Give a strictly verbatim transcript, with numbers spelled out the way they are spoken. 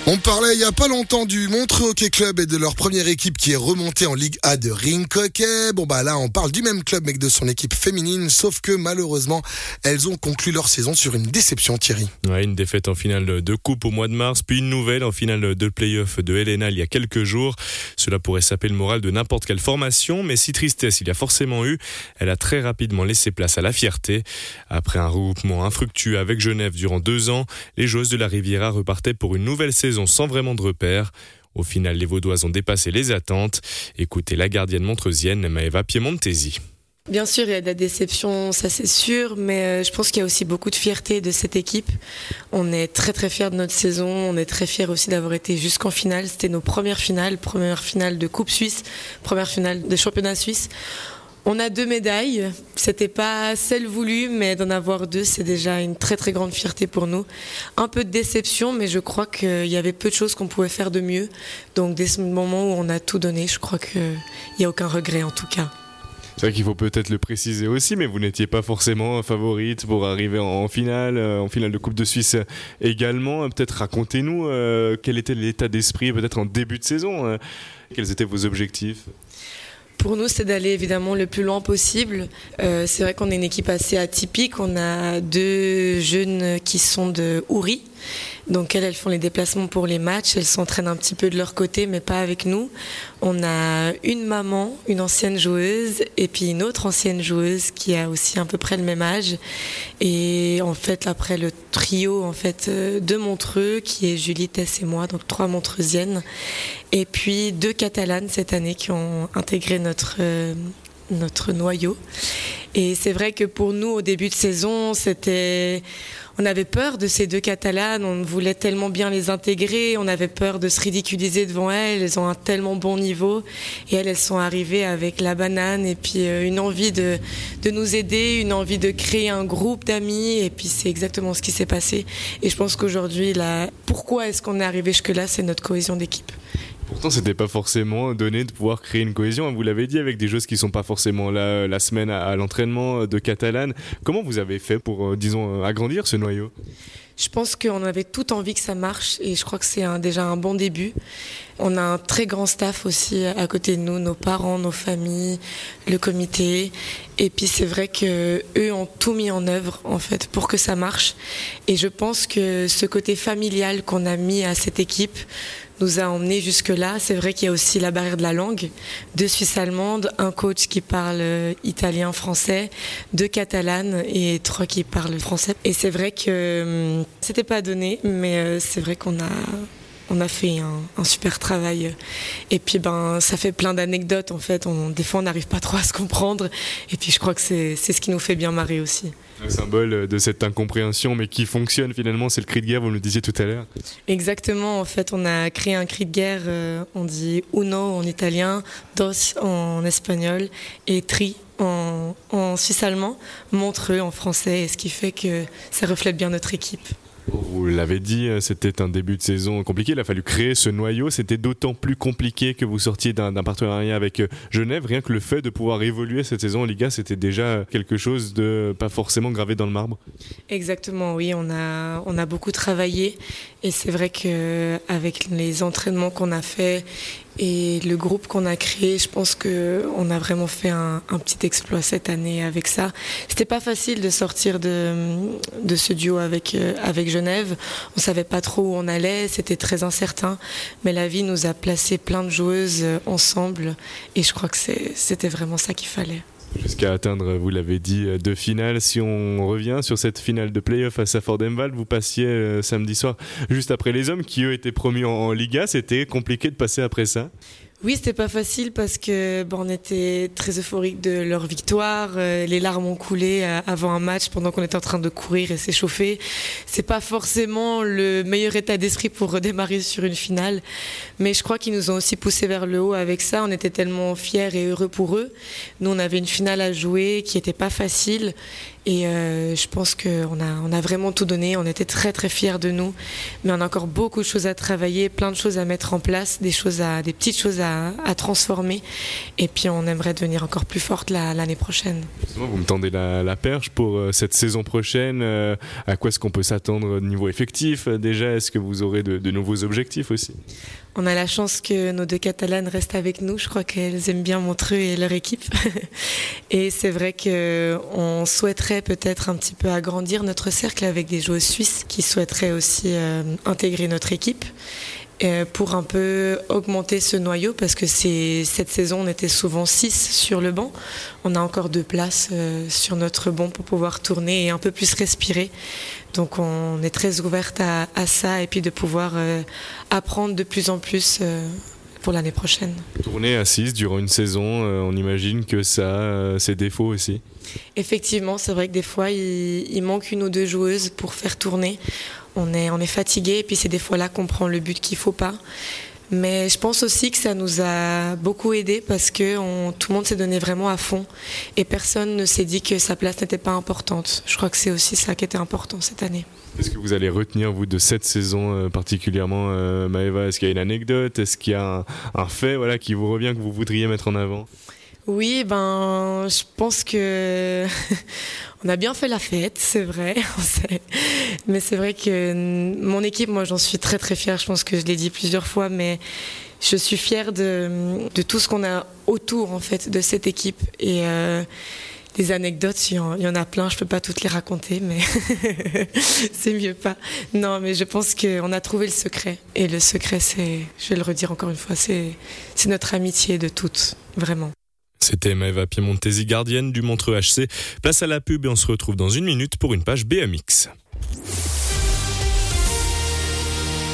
On parlait il y a pas longtemps du Montreux Hockey Club et de leur première équipe qui est remontée en Ligue A de Rink Hockey. Bon bah là on parle du même club mais de son équipe féminine, sauf que malheureusement elles ont conclu leur saison sur une déception, Thierry. Ouais, une défaite en finale de coupe au mois de mars, puis une nouvelle en finale de play-off de Helena il y a quelques jours. Cela pourrait saper le moral de n'importe quelle formation, mais si tristesse il y a forcément eu, elle a très rapidement laissé place à la fierté. Après un regroupement infructueux avec Genève durant deux ans, les joueuses de la Riviera repartaient pour une nouvelle saison sans vraiment de repères. Au final, les Vaudoises ont dépassé les attentes. Écoutez la gardienne montreusienne Maëva Piemontesi. Bien sûr, il y a de la déception, ça c'est sûr, mais je pense qu'il y a aussi beaucoup de fierté de cette équipe. On est très très fiers de notre saison, on est très fiers aussi d'avoir été jusqu'en finale. C'était nos premières finales, première finale de Coupe Suisse, première finale de Championnat Suisse. On a deux médailles, c'était pas celle voulue, mais d'en avoir deux, c'est déjà une très très grande fierté pour nous. Un peu de déception, mais je crois qu'il y avait peu de choses qu'on pouvait faire de mieux. Donc dès ce moment où on a tout donné, je crois qu'il n'y a aucun regret en tout cas. C'est vrai qu'il faut peut-être le préciser aussi, mais vous n'étiez pas forcément favorite pour arriver en finale, en finale de Coupe de Suisse également. Peut-être racontez-nous euh, quel était l'état d'esprit peut-être en début de saison, euh, quels étaient vos objectifs ? Pour nous, c'est d'aller évidemment le plus loin possible. Euh, c'est vrai qu'on est une équipe assez atypique. On a deux jeunes qui sont de Ouri. Donc elles, elles font les déplacements pour les matchs. Elles s'entraînent un petit peu de leur côté, mais pas avec nous. On a une maman, une ancienne joueuse, et puis une autre ancienne joueuse qui a aussi à peu près le même âge. Et en fait, après le trio en fait de Montreux, qui est Julie, Tess et moi, donc trois Montreusiennes, et puis deux Catalanes cette année qui ont intégré notre euh, notre noyau. Et c'est vrai que pour nous, au début de saison, c'était on avait peur de ces deux Catalanes, on voulait tellement bien les intégrer, on avait peur de se ridiculiser devant elles, elles ont un tellement bon niveau et elles, elles sont arrivées avec la banane et puis une envie de, de nous aider, une envie de créer un groupe d'amis et puis c'est exactement ce qui s'est passé. Et je pense qu'aujourd'hui, là, pourquoi est-ce qu'on est arrivé jusque-là, c'est notre cohésion d'équipe. Pourtant, c'était pas forcément donné de pouvoir créer une cohésion. Vous l'avez dit, avec des joueuses qui sont pas forcément là la semaine à, à l'entraînement de Catalane. Comment vous avez fait pour, euh, disons, agrandir ce noyau ? Je pense qu'on avait toute envie que ça marche et je crois que c'est un, déjà un bon début. On a un très grand staff aussi à côté de nous, nos parents, nos familles, le comité. Et puis c'est vrai que eux ont tout mis en œuvre en fait pour que ça marche. Et je pense que ce côté familial qu'on a mis à cette équipe nous a emmenés jusque-là. C'est vrai qu'il y a aussi la barrière de la langue, deux Suisses allemandes, un coach qui parle italien, français, deux catalanes et trois qui parlent français. Et c'est vrai que hum, c'était pas donné, mais euh, c'est vrai qu'on a on a fait un, un super travail. Et puis ben ça fait plein d'anecdotes en fait. On, des fois on n'arrive pas trop à se comprendre. Et puis je crois que c'est c'est ce qui nous fait bien marrer aussi. Le symbole de cette incompréhension, mais qui fonctionne finalement, c'est le cri de guerre, vous le disiez tout à l'heure. Exactement, en fait, on a créé un cri de guerre, euh, on dit uno en italien, dos en espagnol et tri en, en suisse-allemand, Montreux en français, et ce qui fait que ça reflète bien notre équipe. Vous l'avez dit, c'était un début de saison compliqué, il a fallu créer ce noyau, c'était d'autant plus compliqué que vous sortiez d'un, d'un partenariat avec Genève, rien que le fait de pouvoir évoluer cette saison en Liga, c'était déjà quelque chose de pas forcément gravé dans le marbre. Exactement, oui, on a, on a beaucoup travaillé et c'est vrai qu'avec les entraînements qu'on a fait et le groupe qu'on a créé, je pense qu'on a vraiment fait un, un petit exploit cette année avec ça. C'était pas facile de sortir de, de ce duo avec, avec Genève. On savait pas trop où on allait, c'était très incertain. Mais la vie nous a placé plein de joueuses ensemble et je crois que c'est, c'était vraiment ça qu'il fallait. Jusqu'à atteindre, vous l'avez dit, deux finales. Si on revient sur cette finale de play-off à Safford-Envald, vous passiez euh, samedi soir juste après les hommes qui eux étaient promis en, en Liga. C'était compliqué de passer après ça ? Oui, c'était pas facile parce que bon, on était très euphorique de leur victoire. Euh, les larmes ont coulé euh, avant un match pendant qu'on était en train de courir et s'échauffer. C'est pas forcément le meilleur état d'esprit pour redémarrer sur une finale, mais je crois qu'ils nous ont aussi poussé vers le haut avec ça. On était tellement fiers et heureux pour eux. Nous, on avait une finale à jouer qui était pas facile Et euh, je pense qu'on a, on a vraiment tout donné. On était très très fiers de nous, mais on a encore beaucoup de choses à travailler, plein de choses à mettre en place, des choses à, des petites choses à, à transformer. Et puis on aimerait devenir encore plus forte la, l'année prochaine. Justement, vous me tendez la, la perche pour euh, cette saison prochaine. Euh, à quoi est-ce qu'on peut s'attendre au niveau effectif euh, déjà? Est-ce que vous aurez de, de nouveaux objectifs aussi? On a la chance que nos deux Catalanes restent avec nous. Je crois qu'elles aiment bien Montreux et leur équipe. Et c'est vrai qu'on souhaiterait peut-être un petit peu agrandir notre cercle avec des joueuses suisses qui souhaiteraient aussi euh, intégrer notre équipe euh, pour un peu augmenter ce noyau, parce que c'est, cette saison on était souvent six sur le banc. On a encore deux places euh, sur notre banc pour pouvoir tourner et un peu plus respirer. Donc on est très ouverte à, à ça, et puis de pouvoir euh, apprendre de plus en plus euh, pour l'année prochaine. Tourner à six durant une saison, euh, on imagine que ça a euh, ses défauts aussi. Effectivement, c'est vrai que des fois il, il manque une ou deux joueuses pour faire tourner. On est, on est fatigué, et puis c'est des fois là qu'on prend le but qu'il ne faut pas. Mais je pense aussi que ça nous a beaucoup aidé, parce que on, tout le monde s'est donné vraiment à fond et personne ne s'est dit que sa place n'était pas importante. Je crois que c'est aussi ça qui était important cette année. Est-ce que vous allez retenir, vous, de cette saison euh, particulièrement, euh, Maëva? Est-ce qu'il y a une anecdote? Est-ce qu'il y a un, un fait voilà, qui vous revient, que vous voudriez mettre en avant? Oui, ben, je pense que on a bien fait la fête, c'est vrai. Mais c'est vrai que mon équipe, moi, j'en suis très très fière. Je pense que je l'ai dit plusieurs fois, mais je suis fière de, de tout ce qu'on a autour, en fait, de cette équipe. Et euh, les anecdotes, il y, en, il y en a plein. Je peux pas toutes les raconter, mais c'est mieux pas. Non, mais je pense qu'on a trouvé le secret. Et le secret, c'est, je vais le redire encore une fois, c'est, c'est notre amitié de toutes, vraiment. C'était Maëva Piemontesi, gardienne du Montreux H C. Place à la pub et on se retrouve dans une minute pour une page B M X.